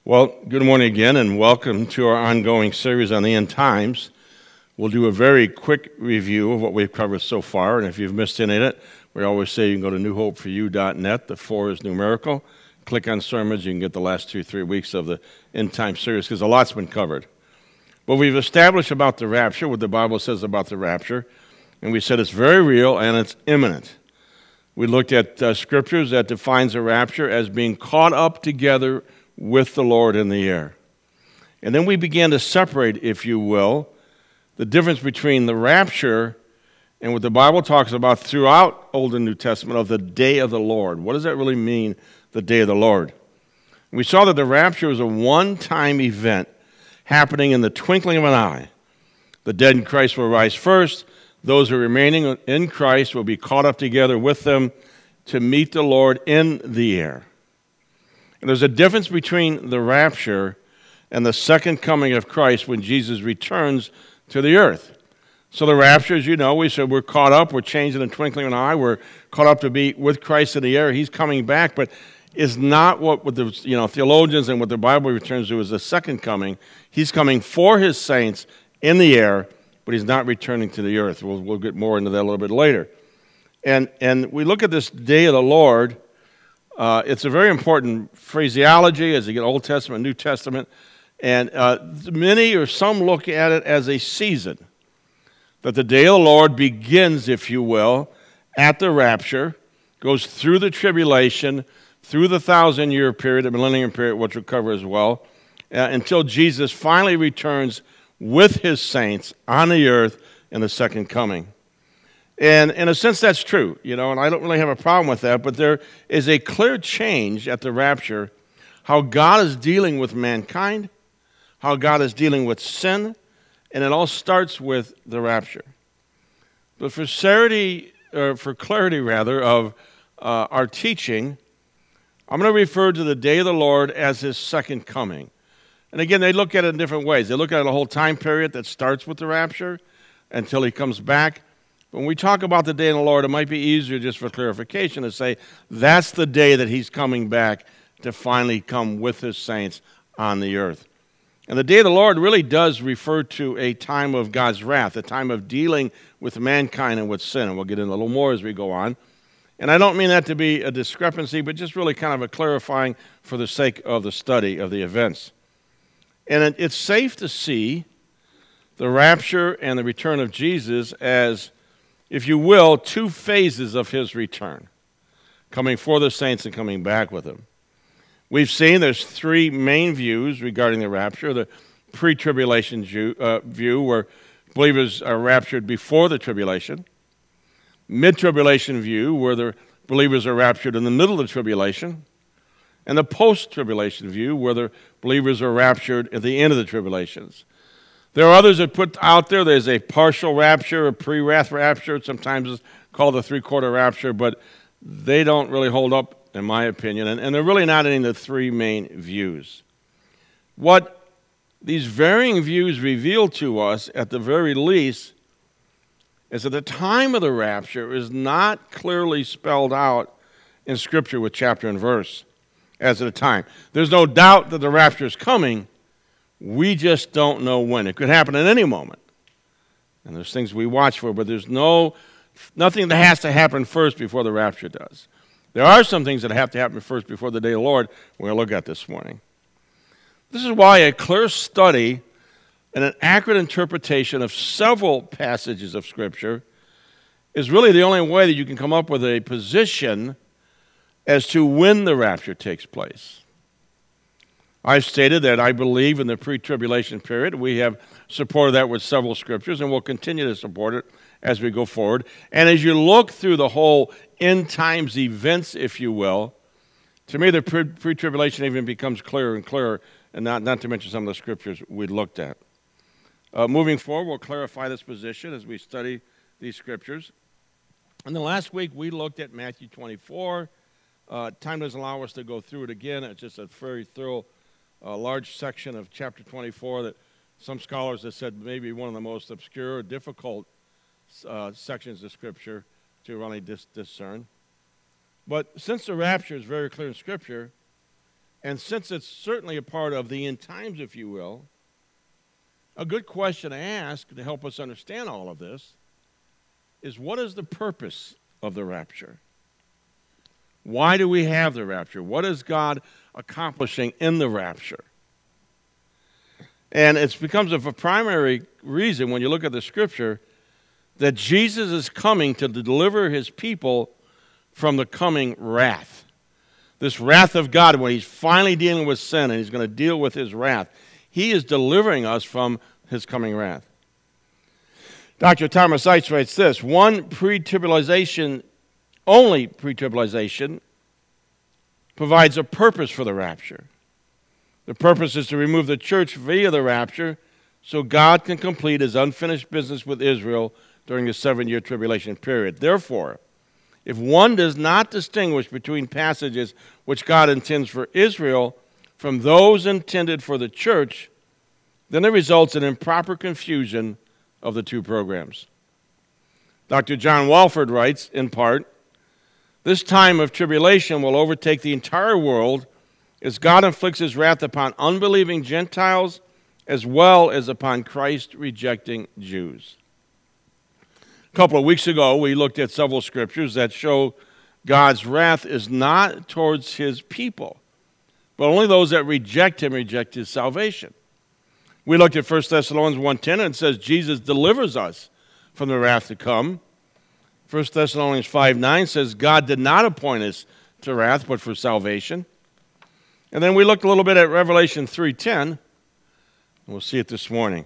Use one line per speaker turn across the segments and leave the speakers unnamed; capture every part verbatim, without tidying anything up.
Well, good morning again, and welcome to our ongoing series on the end times. We'll do a very quick review of what we've covered so far, and if you've missed any of it, we always say you can go to new hope for you dot net. The four is numerical. Click on sermons, you can get the last two, three weeks of the end time series, because a lot's been covered. But we've established about the rapture, what the Bible says about the rapture, and we said it's very real and it's imminent. We looked at uh, scriptures that defines the rapture as being caught up together with the Lord in the air. And then we began to separate, if you will, the difference between the rapture and what the Bible talks about throughout Old and New Testament of the day of the Lord. What does that really mean, the day of the Lord? We saw that the rapture is a one-time event happening in the twinkling of an eye. The dead in Christ will rise first. Those who are remaining in Christ will be caught up together with them to meet the Lord in the air. And there's a difference between the rapture and the second coming of Christ when Jesus returns to the earth. So the rapture, as you know, we said we're caught up, we're changed in the twinkling of an eye, we're caught up to be with Christ in the air. He's coming back, but is not what, what the you know theologians and what the Bible returns to as the second coming. He's coming for his saints in the air, but he's not returning to the earth. We'll, we'll get more into that a little bit later. And, and we look at this day of the Lord. Uh, it's a very important phraseology as you get Old Testament, New Testament, and uh, many or some look at it as a season, that the day of the Lord begins, if you will, at the rapture, goes through the tribulation, through the thousand-year period, the millennium period, which we'll cover as well, uh, until Jesus finally returns with his saints on the earth in the second coming. And in a sense, that's true, you know, and I don't really have a problem with that, but there is a clear change at the rapture, how God is dealing with mankind, how God is dealing with sin, and it all starts with the rapture. But for clarity, or for clarity rather, of uh, our teaching, I'm going to refer to the day of the Lord as his second coming. And again, they look at it in different ways. They look at it a whole time period that starts with the rapture until he comes back. When we talk about the day of the Lord, it might be easier just for clarification to say that's the day that he's coming back to finally come with his saints on the earth. And the day of the Lord really does refer to a time of God's wrath, a time of dealing with mankind and with sin. And we'll get into a little more as we go on. And I don't mean that to be a discrepancy, but just really kind of a clarifying for the sake of the study of the events. And it, it's safe to see the rapture and the return of Jesus as, if you will, two phases of his return, coming for the saints and coming back with him. We've seen there's three main views regarding the rapture. The pre-tribulation view, uh, view where believers are raptured before the tribulation. Mid-tribulation view, where the believers are raptured in the middle of the tribulation. And the post-tribulation view, where the believers are raptured at the end of the tribulations. There are others that put out there, there's a partial rapture, a pre-wrath rapture, sometimes it's called a three-quarter rapture, but they don't really hold up, in my opinion, and, and they're really not in the three main views. What these varying views reveal to us, at the very least, is that the time of the rapture is not clearly spelled out in Scripture with chapter and verse as at the time. There's no doubt that the rapture is coming. We just don't know when. It could happen at any moment. And there's things we watch for, but there's no nothing that has to happen first before the rapture does. There are some things that have to happen first before the day of the Lord we're going to look at this morning. This is why a clear study and an accurate interpretation of several passages of Scripture is really the only way that you can come up with a position as to when the rapture takes place. I've stated that I believe in the pre-tribulation period. We have supported that with several scriptures, and we'll continue to support it as we go forward. And as you look through the whole end times events, if you will, to me the pre-tribulation even becomes clearer and clearer, and not, not to mention some of the scriptures we looked at. Uh, moving forward, we'll clarify this position as we study these scriptures. And then last week we looked at Matthew twenty-four. Uh, time doesn't allow us to go through it again. It's just a very thorough a large section of chapter twenty-four that some scholars have said may be one of the most obscure or difficult uh, sections of Scripture to really dis- discern. But since the rapture is very clear in Scripture, And since it's certainly a part of the end times, if you will, a good question to ask to help us understand all of this is, what is the purpose of the rapture? Why do we have the rapture? What is God accomplishing in the rapture? And it becomes of a primary reason when you look at the scripture that Jesus is coming to deliver his people from the coming wrath. This wrath of God, when he's finally dealing with sin and he's going to deal with his wrath, he is delivering us from his coming wrath. Doctor Thomas Seitz writes this: one pre-tribulation, only pre-tribulation, provides a purpose for the rapture. The purpose is to remove the church via the rapture so God can complete his unfinished business with Israel during the seven-year tribulation period. Therefore, if one does not distinguish between passages which God intends for Israel from those intended for the church, then it results in improper confusion of the two programs. Doctor John Walford writes, in part, this time of tribulation will overtake the entire world as God inflicts his wrath upon unbelieving Gentiles as well as upon Christ-rejecting Jews. A couple of weeks ago, we looked at several scriptures that show God's wrath is not towards his people, but only those that reject him reject his salvation. We looked at First Thessalonians one ten, and it says Jesus delivers us from the wrath to come. First Thessalonians five nine says God did not appoint us to wrath, but for salvation. And then we looked a little bit at Revelation three ten, and we'll see it this morning.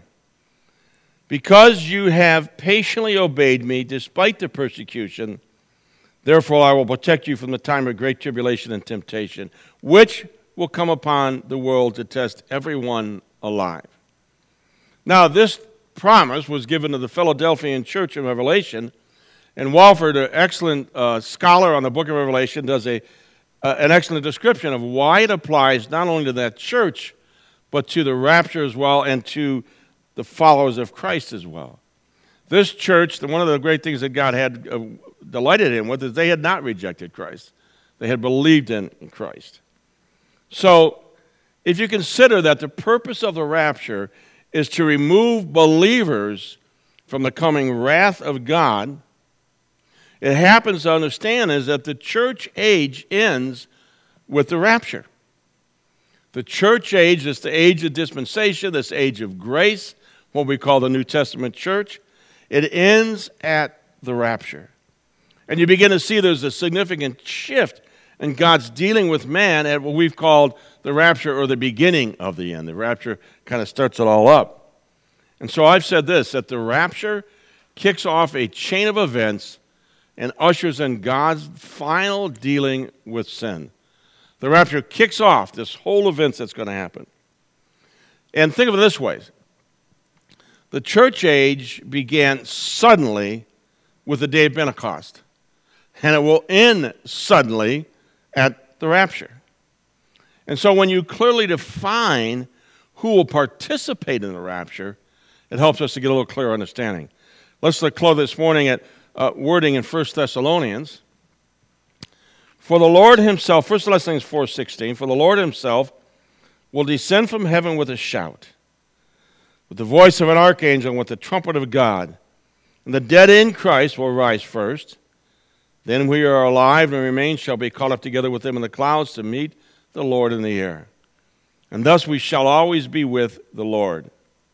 Because you have patiently obeyed me despite the persecution, therefore I will protect you from the time of great tribulation and temptation, which will come upon the world to test everyone alive. Now, this promise was given to the Philadelphian church in Revelation, and Walford, an excellent uh, scholar on the book of Revelation, does a uh, an excellent description of why it applies not only to that church, but to the rapture as well, and to the followers of Christ as well. This church, one of the great things that God had uh, delighted in with is they had not rejected Christ. They had believed in Christ. So, if you consider that the purpose of the rapture is to remove believers from the coming wrath of God, it happens to understand is that the church age ends with the rapture. The church age, this the age of dispensation, this age of grace, what we call the New Testament church, it ends at the rapture. And you begin to see there's a significant shift in God's dealing with man at what we've called the rapture, or the beginning of the end. The rapture kind of starts it all up. And so I've said this, that the rapture kicks off a chain of events and ushers in God's final dealing with sin. The rapture kicks off this whole event that's going to happen. And think of it this way. The church age began suddenly with the day of Pentecost, and it will end suddenly at the rapture. And so when you clearly define who will participate in the rapture, it helps us to get a little clearer understanding. Let's look close this morning at uh, wording in First Thessalonians. For the Lord himself, First Thessalonians four sixteen, for the Lord himself will descend from heaven with a shout, with the voice of an archangel, and with the trumpet of God. And the dead in Christ will rise first. Then we are alive and remain shall be caught up together with them in the clouds to meet the Lord in the air. And thus we shall always be with the Lord.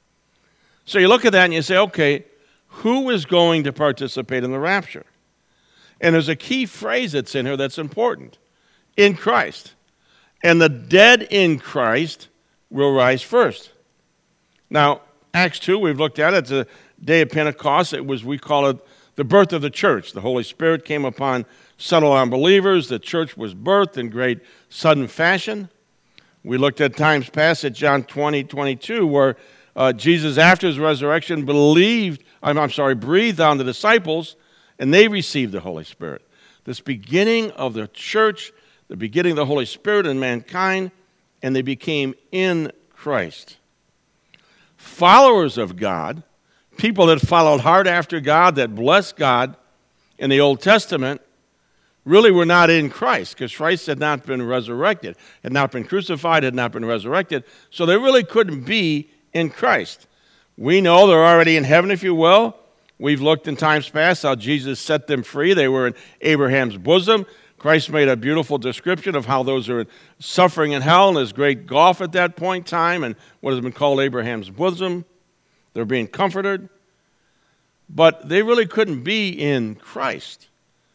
So you look at that and you say, okay, who is going to participate in the rapture? And there's a key phrase that's in here that's important. In Christ. And the dead in Christ will rise first. Now, Acts two, we've looked at it. It's a day of Pentecost. It was, we call it the birth of the church. The Holy Spirit came upon, settled on believers. The church was birthed in great sudden fashion. We looked at times past at John twenty, twenty-two, where uh, Jesus, after his resurrection, believed, I'm, I'm sorry, breathed on the disciples, and they received the Holy Spirit. This beginning of the church, the beginning of the Holy Spirit in mankind, and they became in Christ. Followers of God, people that followed hard after God, that blessed God in the Old Testament, really were not in Christ, because Christ had not been resurrected, had not been crucified, had not been resurrected, so they really couldn't be in Christ. We know they're already in heaven, if you will. We've looked in times past how Jesus set them free. They were in Abraham's bosom. Christ made a beautiful description of how those are suffering in hell, and there's great gulf at that point in time, and what has been called Abraham's bosom. They're being comforted. But they really couldn't be in Christ.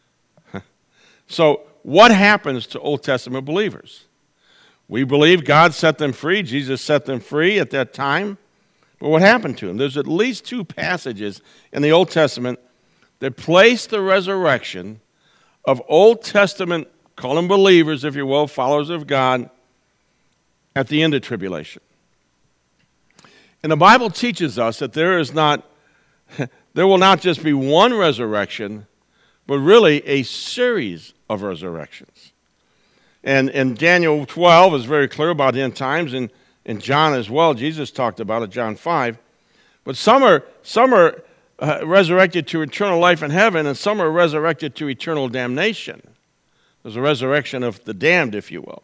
So what happens to Old Testament believers? We believe God set them free. Jesus set them free at that time. But what happened to them? There's at least two passages in the Old Testament that place the resurrection of Old Testament, call them believers, if you will, followers of God, at the end of tribulation. And the Bible teaches us that there is not, there will not just be one resurrection, but really a series of resurrections. And, and Daniel twelve is very clear about the end times, and in John as well. Jesus talked about it, John five. But some are, some are uh, resurrected to eternal life in heaven, and some are resurrected to eternal damnation. There's a resurrection of the damned, if you will.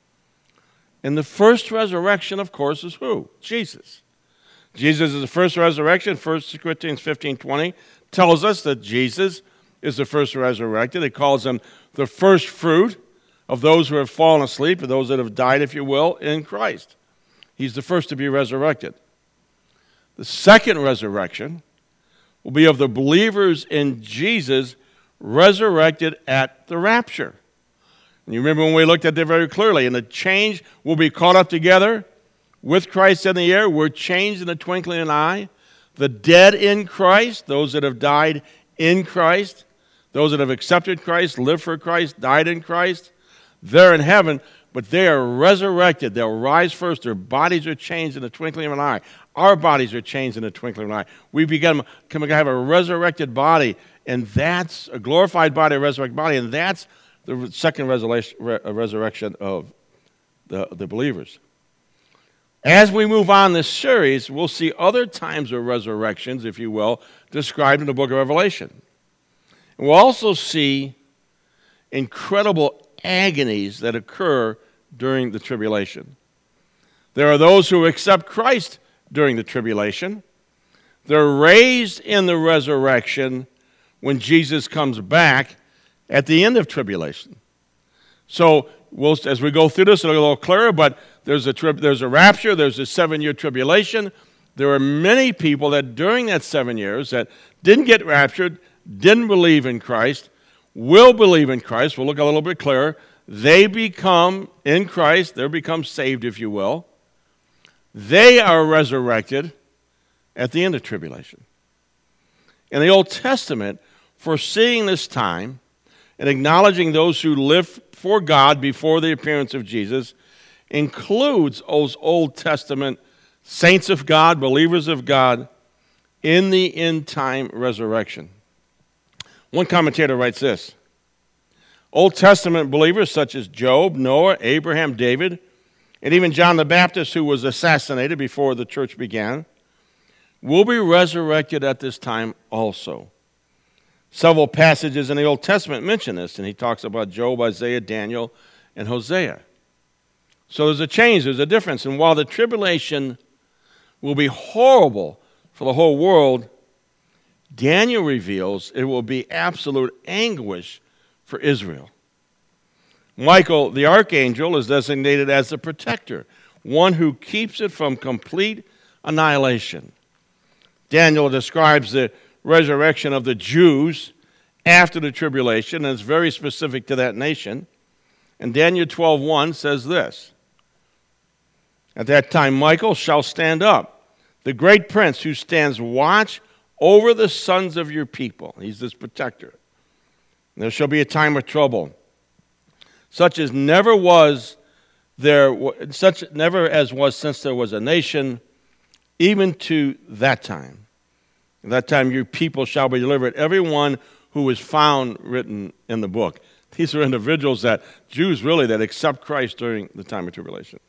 And the first resurrection, of course, is who? Jesus. Jesus is the first resurrection. First Corinthians fifteen twenty tells us that Jesus is the first resurrected. It calls him the first fruit of those who have fallen asleep, or those that have died, if you will, in Christ. He's the first to be resurrected. The second resurrection will be of the believers in Jesus resurrected at the rapture. And you remember when we looked at that very clearly, and the change will be caught up together with Christ in the air. We're changed in the twinkling of an eye. The dead in Christ, those that have died in Christ, those that have accepted Christ, lived for Christ, died in Christ, they're in heaven. But they are resurrected. They'll rise first. Their bodies are changed in the twinkling of an eye. Our bodies are changed in the twinkling of an eye. We become to have a resurrected body, and that's a glorified body, a resurrected body, and that's the second resurrection of the, the believers. As we move on this series, we'll see other times of resurrections, if you will, described in the book of Revelation. And we'll also see incredible agonies that occur during the tribulation. There are those who accept Christ during the tribulation. They're raised in the resurrection when Jesus comes back at the end of tribulation. So we'll, as we go through this, it'll get a little clearer, but there's a, tri- there's a rapture, there's a seven-year tribulation. There are many people that during that seven years that didn't get raptured, didn't believe in Christ, will believe in Christ. We'll look a little bit clearer. They become in Christ. They become saved, if you will. They are resurrected at the end of tribulation. In the Old Testament, foreseeing this time and acknowledging those who live for God before the appearance of Jesus includes those Old Testament saints of God, believers of God, in the end-time resurrection. One commentator writes this: Old Testament believers such as Job, Noah, Abraham, David, and even John the Baptist, who was assassinated before the church began, will be resurrected at this time also. Several passages in the Old Testament mention this, and he talks about Job, Isaiah, Daniel, and Hosea. So there's a change, there's a difference. And while the tribulation will be horrible for the whole world, Daniel reveals it will be absolute anguish for Israel. Michael, the archangel, is designated as the protector, one who keeps it from complete annihilation. Daniel describes the resurrection of the Jews after the tribulation, and it's very specific to that nation. And Daniel twelve one says this: At that time Michael shall stand up, the great prince who stands watch over the sons of your people. He's this protector. There shall be a time of trouble, such as never was there, such never as was since there was a nation, even to that time. At that time your people shall be delivered, every one who is found written in the book. These are individuals that, Jews really, that accept Christ during the time of tribulation.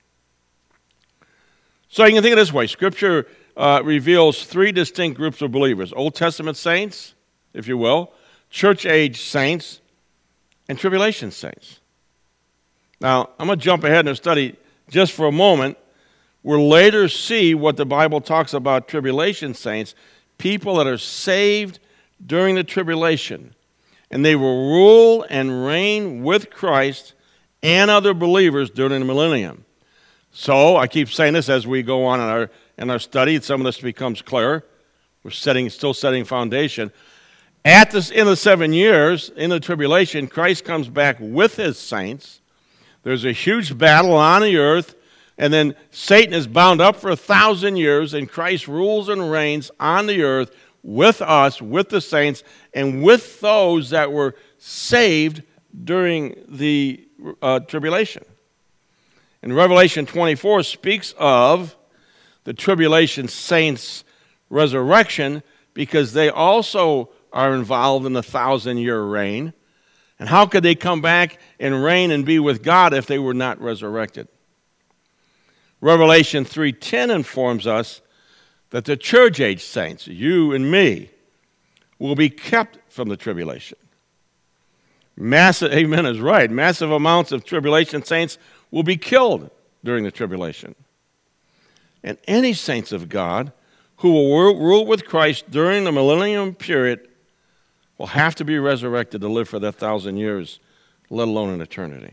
So you can think of it this way. Scripture uh, reveals three distinct groups of believers: Old Testament saints, if you will, church-age saints, and tribulation saints. Now, I'm going to jump ahead in the study just for a moment. We'll later see what the Bible talks about tribulation saints, people that are saved during the tribulation. And they will rule and reign with Christ and other believers during the millennium. So, I keep saying this as we go on in our, in our study. Some of this becomes clearer. We're setting, still setting foundation. At this, in the seven years, in the tribulation, Christ comes back with his saints. There's a huge battle on the earth, and then Satan is bound up for a thousand years, and Christ rules and reigns on the earth with us, with the saints, and with those that were saved during the uh, tribulation. And Revelation twenty-four speaks of the tribulation saints' resurrection because they also are involved in the thousand-year reign. And how could they come back and reign and be with God if they were not resurrected? Revelation three ten informs us that the church-age saints, you and me, will be kept from the tribulation. Massive, amen is right, massive amounts of tribulation saints will be killed during the tribulation. And any saints of God who will rule with Christ during the millennium period will have to be resurrected to live for that thousand years, let alone an eternity.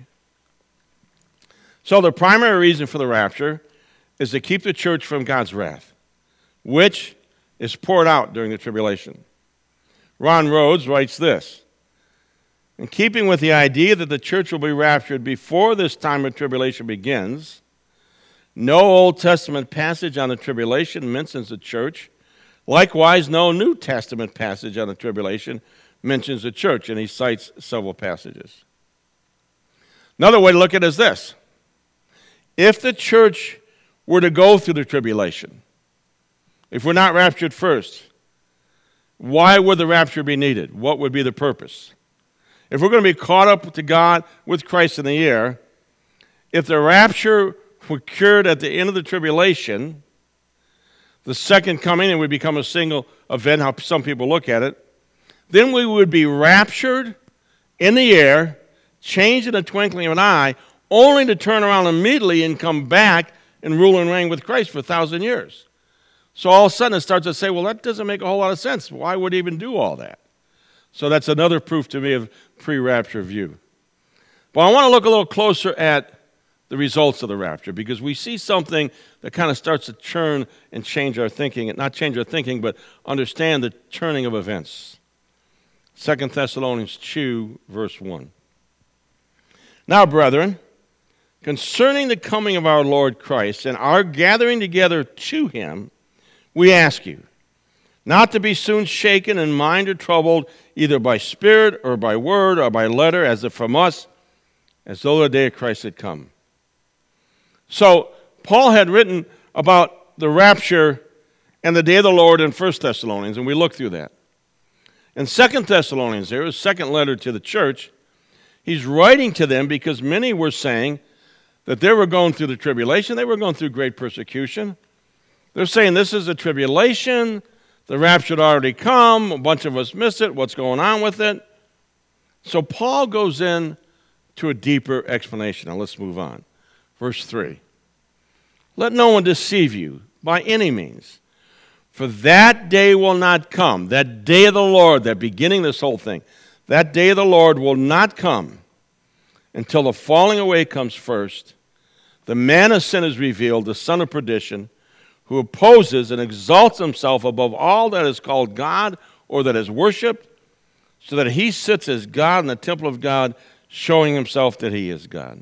So the primary reason for the rapture is to keep the church from God's wrath, which is poured out during the tribulation. Ron Rhodes writes this: in keeping with the idea that the church will be raptured before this time of tribulation begins, no Old Testament passage on the tribulation mentions the church. Likewise, no New Testament passage on the tribulation mentions the church, and he cites several passages. Another way to look at it is this: if the church were to go through the tribulation, if we're not raptured first, why would the rapture be needed? What would be the purpose? If we're going to be caught up to God with Christ in the air, if the rapture occurred at the end of the tribulation, the second coming, and would become a single event, how some people look at it, then we would be raptured in the air, changed in a twinkling of an eye, only to turn around immediately and come back and rule and reign with Christ for a thousand years. So all of a sudden it starts to say, well, that doesn't make a whole lot of sense. Why would he even do all that? So that's another proof to me of pre-rapture view. But I want to look a little closer at the results of the rapture, because we see something that kind of starts to churn and change our thinking, not change our thinking, but understand the turning of events. Second Thessalonians two, verse one. Now, brethren, concerning the coming of our Lord Christ and our gathering together to him, we ask you not to be soon shaken in mind or troubled, either by spirit or by word or by letter, as if from us, as though the day of Christ had come. So, Paul had written about the rapture and the day of the Lord in First Thessalonians, and we looked through that. In Second Thessalonians, there, his second letter to the church, he's writing to them because many were saying that they were going through the tribulation, they were going through great persecution. They're saying this is a tribulation, the rapture had already come, a bunch of us missed it, what's going on with it? So Paul goes in to a deeper explanation. Now let's move on. Verse three. Let no one deceive you by any means, for that day will not come, that day of the Lord, that beginning this whole thing, that day of the Lord will not come until the falling away comes first. The man of sin is revealed, the son of perdition, who opposes and exalts himself above all that is called God or that is worshipped, so that he sits as God in the temple of God, showing himself that he is God.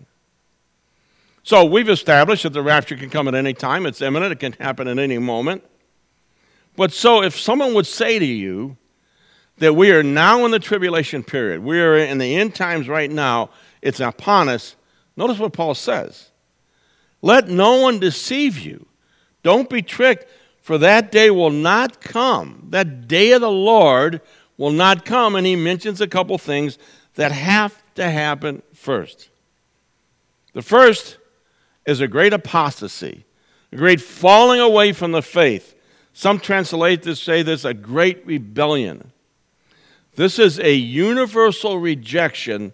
So we've established that the rapture can come at any time. It's imminent. It can happen at any moment. But so if someone would say to you that we are now in the tribulation period, we are in the end times right now, it's upon us, notice what Paul says. Let no one deceive you. Don't be tricked, for that day will not come. That day of the Lord will not come. And he mentions a couple things that have to happen first. The first is a great apostasy, a great falling away from the faith. Some translate this, say this, a great rebellion. This is a universal rejection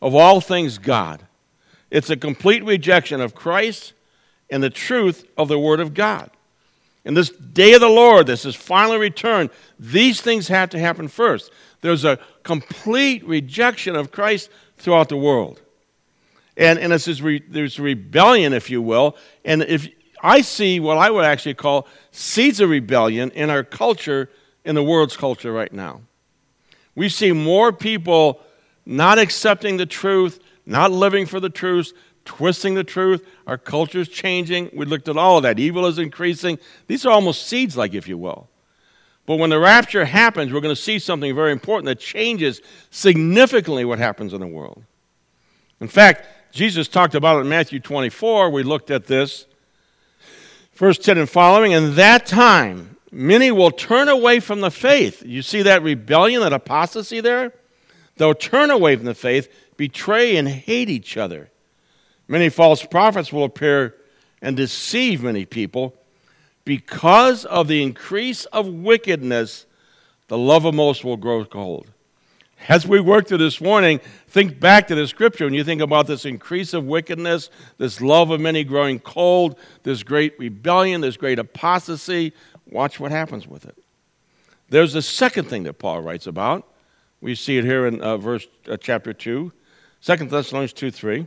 of all things God. It's a complete rejection of Christ and the truth of the Word of God. In this day of the Lord, this is final return, these things have to happen first. There's a complete rejection of Christ throughout the world. And, and this is re, there's rebellion, if you will. And if I see what I would actually call seeds of rebellion in our culture, in the world's culture right now. We see more people not accepting the truth, not living for the truth, twisting the truth. Our culture's changing. We looked at all of that. Evil is increasing. These are almost seeds, like, if you will. But when the rapture happens, we're going to see something very important that changes significantly what happens in the world. In fact, Jesus talked about it in Matthew twenty-four. We looked at this. Verse ten and following, "In that time, many will turn away from the faith." You see that rebellion, that apostasy there? They'll turn away from the faith, betray and hate each other. Many false prophets will appear and deceive many people. Because of the increase of wickedness, the love of most will grow cold. As we work through this morning, think back to the scripture. When you think about this increase of wickedness, this love of many growing cold, this great rebellion, this great apostasy, watch what happens with it. There's the second thing that Paul writes about. We see it here in uh, verse uh, chapter two, Second Thessalonians two three.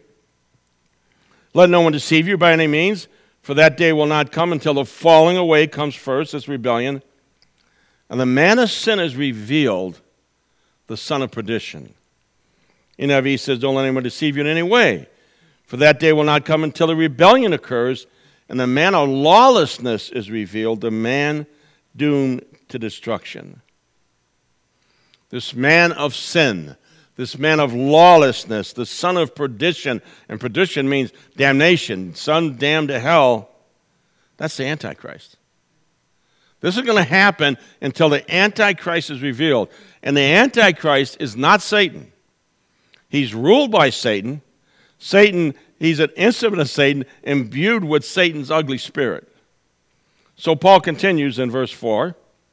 "Let no one deceive you by any means, for that day will not come until the falling away comes first," this rebellion, "and the man of sin is revealed, the son of perdition." N I V says, "Don't let anyone deceive you in any way, for that day will not come until the rebellion occurs, and the man of lawlessness is revealed, the man doomed to destruction." This man of sin, this man of lawlessness, the son of perdition, and perdition means damnation, son damned to hell, that's the Antichrist. This is going to happen until the Antichrist is revealed. And the Antichrist is not Satan. He's ruled by Satan. Satan, he's an instrument of Satan, imbued with Satan's ugly spirit. So Paul continues in verse four.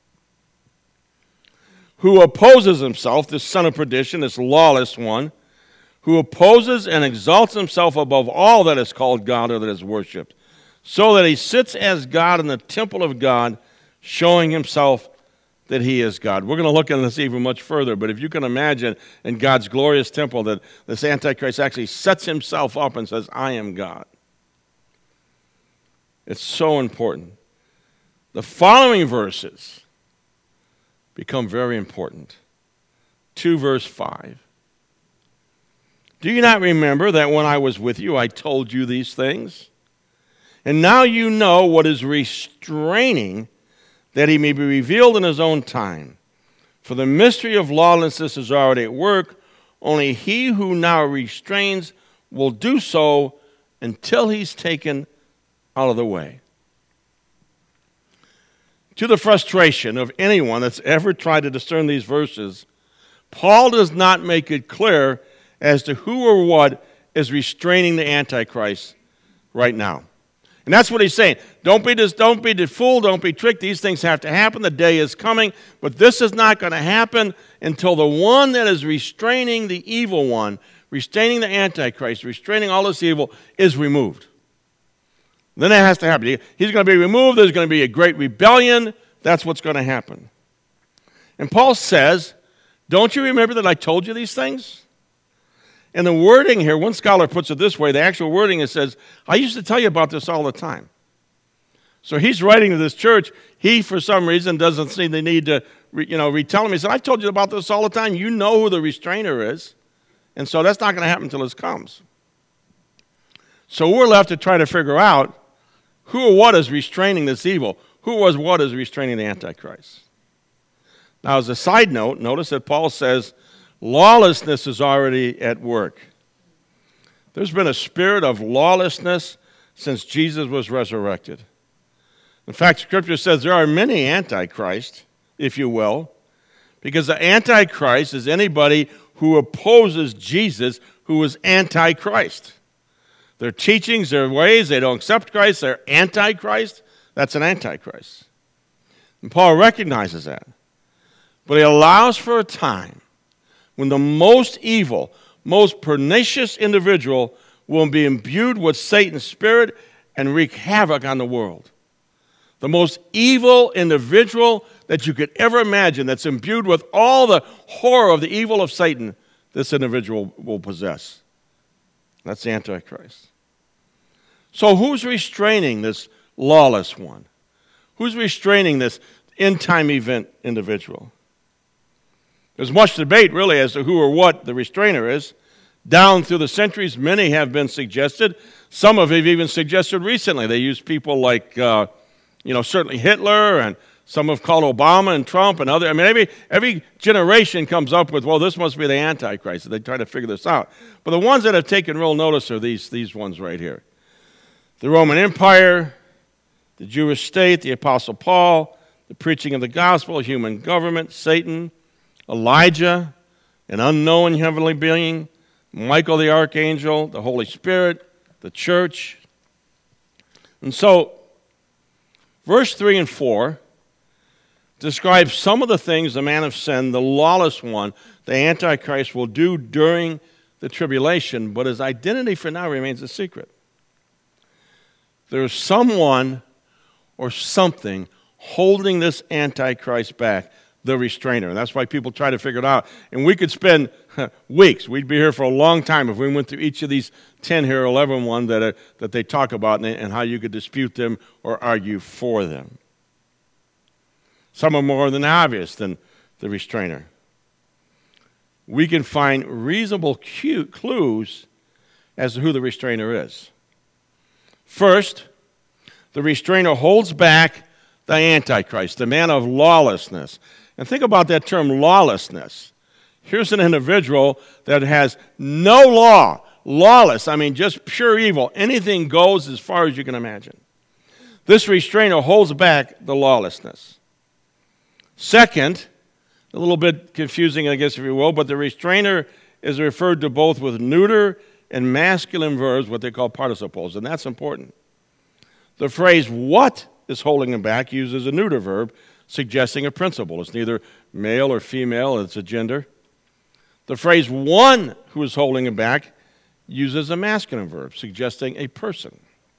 "Who opposes himself," this son of perdition, this lawless one, "who opposes and exalts himself above all that is called God or that is worshipped, so that he sits as God in the temple of God, showing himself that he is God." We're going to look at this even much further, but if you can imagine in God's glorious temple that this Antichrist actually sets himself up and says, "I am God." It's so important. The following verses become very important. two verse five. "Do you not remember that when I was with you I told you these things? And now you know what is restraining, that he may be revealed in his own time. For the mystery of lawlessness is already at work. Only he who now restrains will do so until he's taken out of the way." To the frustration of anyone that's ever tried to discern these verses, Paul does not make it clear as to who or what is restraining the Antichrist right now. And that's what he's saying. Don't be just, don't be fooled, don't be tricked. These things have to happen. The day is coming. But this is not going to happen until the one that is restraining the evil one, restraining the Antichrist, restraining all this evil, is removed. Then it has to happen. He's going to be removed. There's going to be a great rebellion. That's what's going to happen. And Paul says, don't you remember that I told you these things? And the wording here, one scholar puts it this way. The actual wording is says, I used to tell you about this all the time. So he's writing to this church. He, for some reason, doesn't see the need to you know, retell him. He said, I told you about this all the time. You know who the restrainer is. And so that's not going to happen until this comes. So we're left to try to figure out who or what is restraining this evil. Who or what is restraining the Antichrist? Now, as a side note, notice that Paul says, lawlessness is already at work. There's been a spirit of lawlessness since Jesus was resurrected. In fact, Scripture says there are many antichrists, if you will, because the Antichrist is anybody who opposes Jesus, who is antichrist. Their teachings, their ways, they don't accept Christ, they're antichrist. That's an antichrist. And Paul recognizes that. But he allows for a time when the most evil, most pernicious individual will be imbued with Satan's spirit and wreak havoc on the world. The most evil individual that you could ever imagine, that's imbued with all the horror of the evil of Satan, this individual will possess. That's the Antichrist. So who's restraining this lawless one? Who's restraining this end-time event individual? There's much debate, really, as to who or what the restrainer is. Down through the centuries, many have been suggested. Some have even suggested recently. They use people like, uh, you know, certainly Hitler, and some have called Obama and Trump and other. I mean, every, every generation comes up with, well, this must be the Antichrist. They try to figure this out. But the ones that have taken real notice are these, these ones right here. The Roman Empire, the Jewish state, the Apostle Paul, the preaching of the gospel, human government, Satan, Elijah, an unknown heavenly being, Michael the archangel, the Holy Spirit, the church. And so, verse three and four describe some of the things the man of sin, the lawless one, the Antichrist, will do during the tribulation, but his identity for now remains a secret. There's someone or something holding this Antichrist back, the restrainer. And that's why people try to figure it out. And we could spend weeks. We'd be here for a long time if we went through each of these ten here, eleven ones that, are, that they talk about and, and how you could dispute them or argue for them. Some are more than obvious than the restrainer. We can find reasonable cue, clues as to who the restrainer is. First, the restrainer holds back the Antichrist, the man of lawlessness. And think about that term, lawlessness. Here's an individual that has no law, lawless, I mean just pure evil. Anything goes as far as you can imagine. This restrainer holds back the lawlessness. Second, a little bit confusing, I guess, if you will, but the restrainer is referred to both with neuter and masculine verbs, what they call participles, and that's important. The phrase what is holding him back uses a neuter verb, suggesting a principle. It's neither male or female, it's a gender. The phrase one who is holding him back uses a masculine verb, suggesting a person.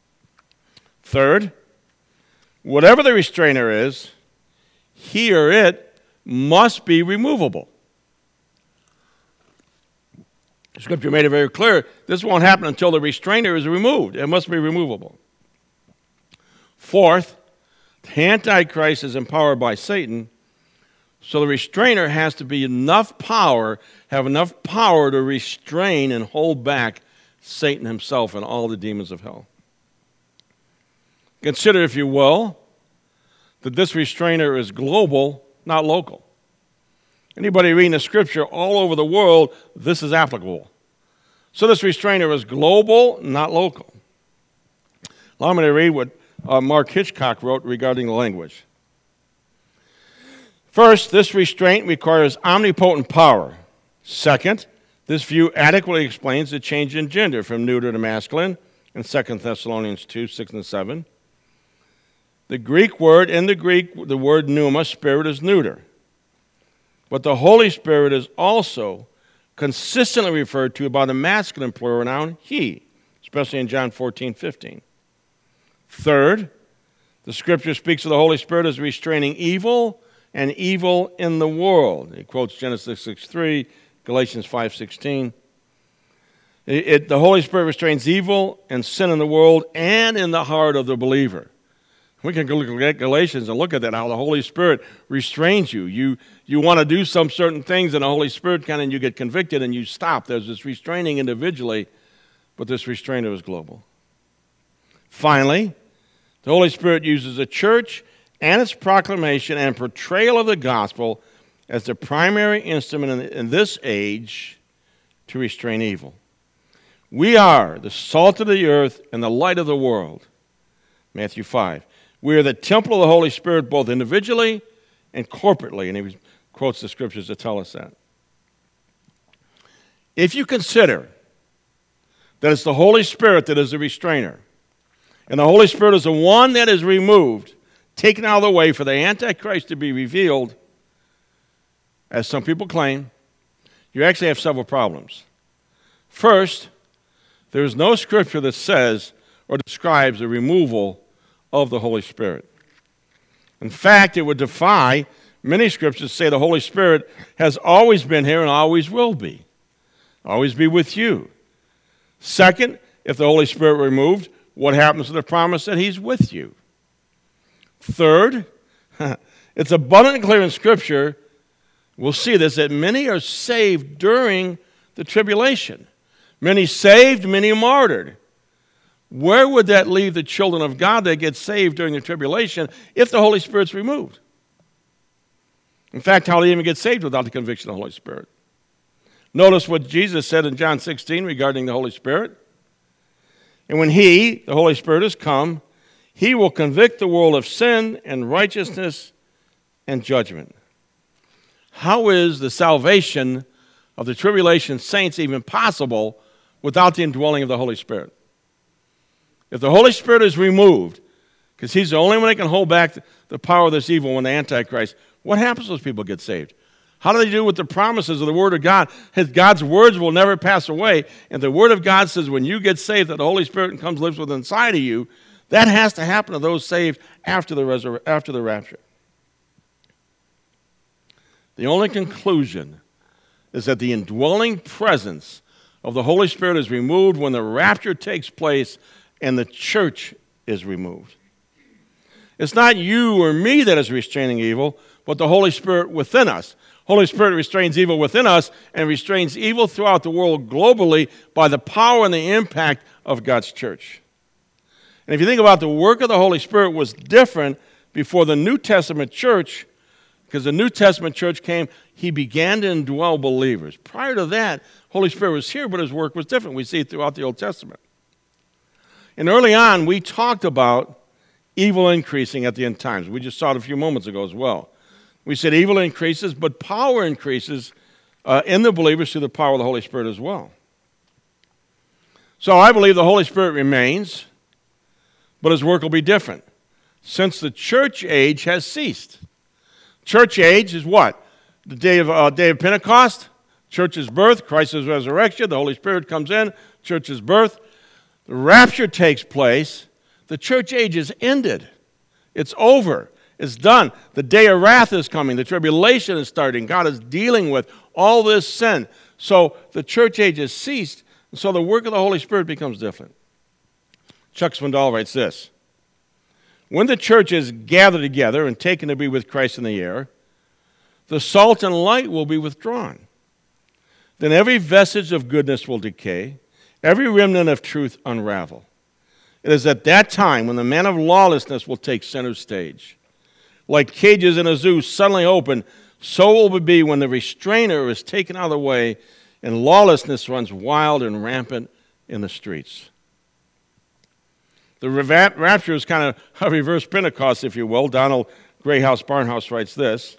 Third, whatever the restrainer is, he or it must be removable. The Scripture made it very clear, this won't happen until the restrainer is removed. It must be removable. Fourth, the Antichrist is empowered by Satan, so the restrainer has to be enough power, have enough power to restrain and hold back Satan himself and all the demons of hell. Consider, if you will, that this restrainer is global, not local. Anybody reading the Scripture all over the world, this is applicable. So this restrainer is global, not local. Allow me to read what uh, Mark Hitchcock wrote regarding the language. First, this restraint requires omnipotent power. Second, this view adequately explains the change in gender from neuter to masculine in Second Thessalonians two, six and seven. The Greek word, in the Greek, the word pneuma, spirit, is neuter. But the Holy Spirit is also consistently referred to by the masculine plural noun, he, especially in John fourteen, fifteen. Third, the Scripture speaks of the Holy Spirit as restraining evil and evil in the world. It quotes Genesis six three, Galatians five sixteen. It, it, the Holy Spirit restrains evil and sin in the world and in the heart of the believer. We can look at Galatians and look at that, how the Holy Spirit restrains you. You you want to do some certain things, and the Holy Spirit kind of, you get convicted and you stop. There's this restraining individually, but this restrainer is global. Finally, the Holy Spirit uses the church and its proclamation and portrayal of the gospel as the primary instrument in, in this age to restrain evil. We are the salt of the earth and the light of the world. Matthew five. We are the temple of the Holy Spirit both individually and corporately. And he quotes the Scriptures to tell us that. If you consider that it's the Holy Spirit that is the restrainer, and the Holy Spirit is the one that is removed, taken out of the way for the Antichrist to be revealed, as some people claim, you actually have several problems. First, there is no scripture that says or describes the removal of the Holy Spirit. In fact, it would defy many scriptures to say the Holy Spirit has always been here and always will be. Always be with you. Second, if the Holy Spirit were removed, what happens to the promise that he's with you? Third, it's abundantly clear in Scripture, we'll see this, that many are saved during the tribulation. Many saved, many martyred. Where would that leave the children of God that get saved during the tribulation if the Holy Spirit's removed? In fact, how do they even get saved without the conviction of the Holy Spirit? Notice what Jesus said in John sixteen regarding the Holy Spirit. And when he, the Holy Spirit, has come, he will convict the world of sin and righteousness and judgment. How is the salvation of the tribulation saints even possible without the indwelling of the Holy Spirit? If the Holy Spirit is removed, because he's the only one that can hold back the power of this evil when the Antichrist, what happens when those people get saved? How do they do with the promises of the Word of God? His, God's words will never pass away. And the Word of God says when you get saved, that the Holy Spirit comes lives within inside of you. That has to happen to those saved after the, resur- after the rapture. The only conclusion is that the indwelling presence of the Holy Spirit is removed when the rapture takes place and the church is removed. It's not you or me that is restraining evil, but the Holy Spirit within us. Holy Spirit restrains evil within us and restrains evil throughout the world globally by the power and the impact of God's church. And if you think about the work of the Holy Spirit was different before the New Testament church, because the New Testament church came, he began to indwell believers. Prior to that, Holy Spirit was here, but his work was different. We see it throughout the Old Testament. And early on, we talked about evil increasing at the end times. We just saw it a few moments ago as well. We said evil increases, but power increases uh, in the believers through the power of the Holy Spirit as well. So I believe the Holy Spirit remains, but his work will be different, since the church age has ceased. Church age is what? The day of, uh, day of Pentecost, church's birth, Christ's resurrection, the Holy Spirit comes in, church's birth. The rapture takes place. The church age is ended. It's over. It's done. The day of wrath is coming. The tribulation is starting. God is dealing with all this sin. So the church age has ceased, and so the work of the Holy Spirit becomes different. Chuck Swindoll writes this: when the church is gathered together and taken to be with Christ in the air, the salt and light will be withdrawn. Then every vestige of goodness will decay, every remnant of truth unravel. It is at that time when the man of lawlessness will take center stage. Like cages in a zoo suddenly open, so will it be when the restrainer is taken out of the way and lawlessness runs wild and rampant in the streets. The rapture is kind of a reverse Pentecost, if you will. Donald Greyhouse Barnhouse writes this: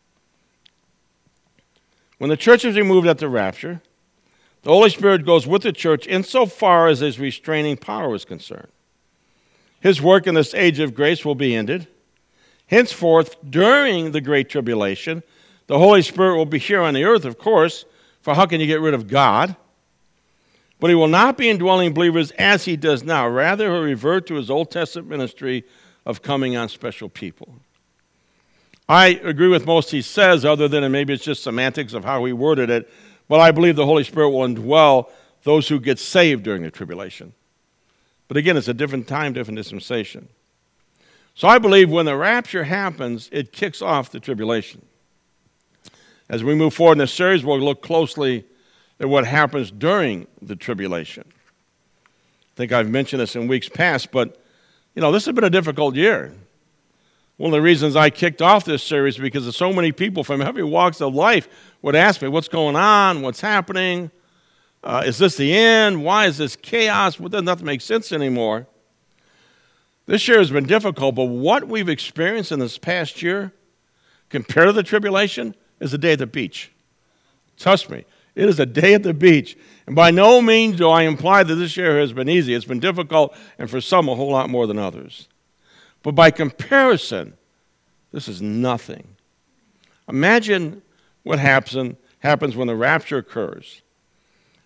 when the church is removed at the rapture, the Holy Spirit goes with the church insofar as his restraining power is concerned. His work in this age of grace will be ended. Henceforth, during the Great Tribulation, the Holy Spirit will be here on the earth, of course, for how can you get rid of God? But he will not be indwelling believers as he does now. Rather, he'll revert to his Old Testament ministry of coming on special people. I agree with most he says, other than maybe it's just semantics of how he worded it, but I believe the Holy Spirit will indwell those who get saved during the tribulation. But again, it's a different time, different dispensation. So I believe when the rapture happens, it kicks off the tribulation. As we move forward in this series, we'll look closely at what happens during the tribulation. I think I've mentioned this in weeks past, but, you know, this has been a difficult year. One of the reasons I kicked off this series is because so many people from every walks of life would ask me, what's going on? What's happening? Uh, is this the end? Why is this chaos? Well, it doesn't have to make sense anymore. This year has been difficult, but what we've experienced in this past year, compared to the tribulation, is a day at the beach. Trust me, it is a day at the beach. And by no means do I imply that this year has been easy. It's been difficult, and for some, a whole lot more than others. But by comparison, this is nothing. Imagine what happens, happens when the rapture occurs.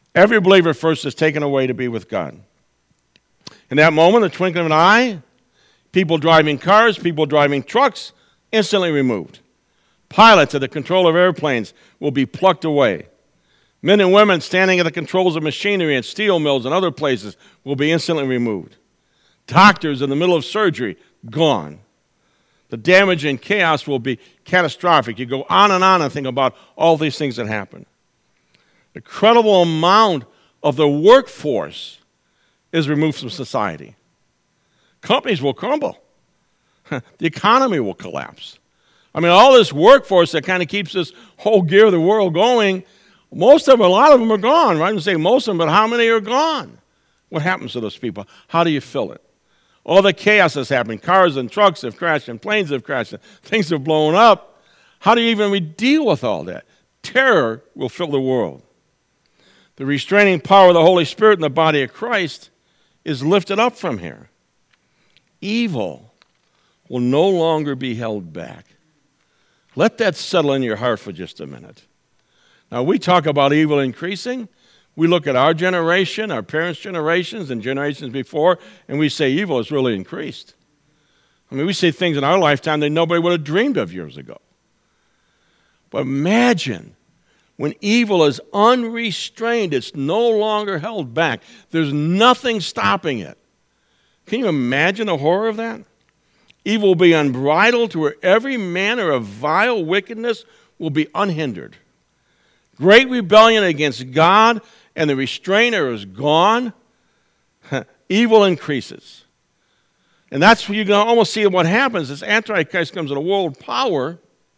Every believer first is taken away to be with God. In that moment, the twinkling of an eye, people driving cars, people driving trucks, instantly removed. Pilots at the control of airplanes will be plucked away. Men and women standing at the controls of machinery and steel mills and other places will be instantly removed. Doctors in the middle of surgery, gone. The damage and chaos will be catastrophic. You go on and on and think about all these things that happen. The incredible amount of the workforce is removed from society. Companies will crumble. The economy will collapse. I mean, all this workforce that kind of keeps this whole gear of the world going, most of them, a lot of them are gone. Right? I didn't say most of them, but how many are gone? What happens to those people? How do you fill it? All the chaos that's happening. Cars and trucks have crashed and planes have crashed and things have blown up. How do you even deal with all that? Terror will fill the world. The restraining power of the Holy Spirit in the body of Christ is lifted up from here. Evil will no longer be held back. Let that settle in your heart for just a minute. Now, we talk about evil increasing. We look at our generation, our parents' generations, and generations before, and we say evil has really increased. I mean, we say things in our lifetime that nobody would have dreamed of years ago. But imagine when evil is unrestrained, it's no longer held back. There's nothing stopping it. Can you imagine the horror of that? Evil will be unbridled to where every manner of vile wickedness will be unhindered. Great rebellion against God and the restrainer is gone. Evil increases. And that's where you can almost see what happens as Antichrist comes into world power.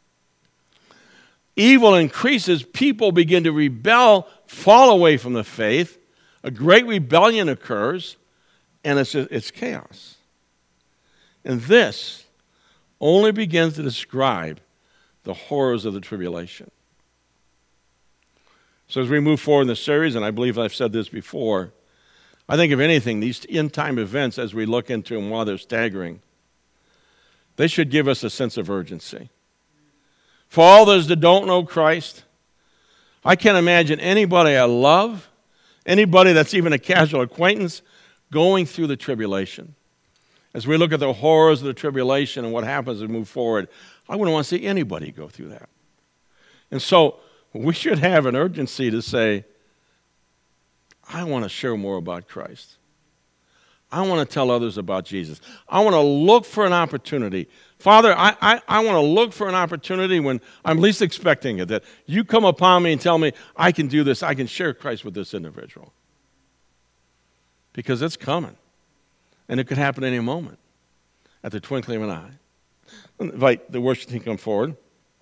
Evil increases, people begin to rebel, fall away from the faith, a great rebellion occurs, and it's, just, it's chaos. And this only begins to describe the horrors of the tribulation. So as we move forward in the series, and I believe I've said this before, I think if anything, these end-time events, as we look into them while they're staggering, they should give us a sense of urgency. For all those that don't know Christ, I can't imagine anybody I love, anybody that's even a casual acquaintance, going through the tribulation. As we look at the horrors of the tribulation and what happens as we move forward, I wouldn't want to see anybody go through that. And so we should have an urgency to say, I want to share more about Christ. I want to tell others about Jesus. I want to look for an opportunity. Father, I, I, I want to look for an opportunity when I'm least expecting it, that you come upon me and tell me, I can do this, I can share Christ with this individual. Because it's coming. And it could happen any moment, at the twinkling of an eye. I invite the worship team to come forward.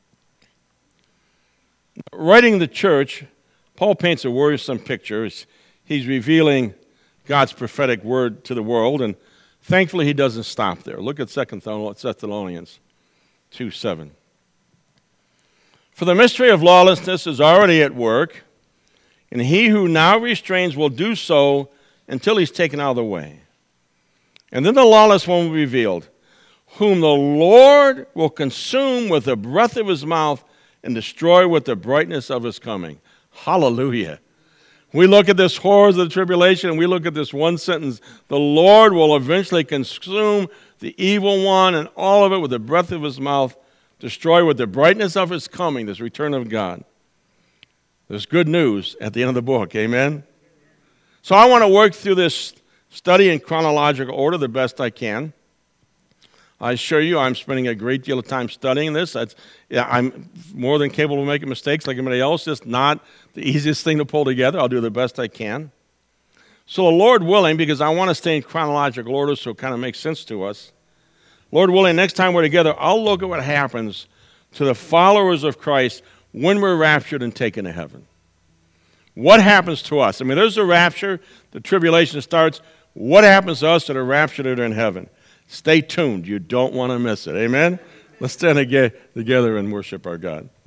Writing the church, Paul paints a worrisome picture. He's revealing God's prophetic word to the world, and thankfully he doesn't stop there. Look at Second Thessalonians two seven. For the mystery of lawlessness is already at work, and he who now restrains will do so until he's taken out of the way. And then the lawless one will be revealed, whom the Lord will consume with the breath of his mouth and destroy with the brightness of his coming. Hallelujah. We look at this horrors of the tribulation, and we look at this one sentence, the Lord will eventually consume the evil one and all of it with the breath of his mouth, destroy with the brightness of his coming, this return of God. There's good news at the end of the book, amen? So I want to work through this study in chronological order the best I can. I assure you I'm spending a great deal of time studying this. That's, yeah, I'm more than capable of making mistakes like anybody else. It's not the easiest thing to pull together. I'll do the best I can. So the Lord willing, because I want to stay in chronological order so it kind of makes sense to us, Lord willing, next time we're together, I'll look at what happens to the followers of Christ when we're raptured and taken to heaven. What happens to us? I mean, there's the rapture, the tribulation starts. What happens to us that are raptured and are in heaven? Stay tuned. You don't want to miss it. Amen? Let's stand together and worship our God.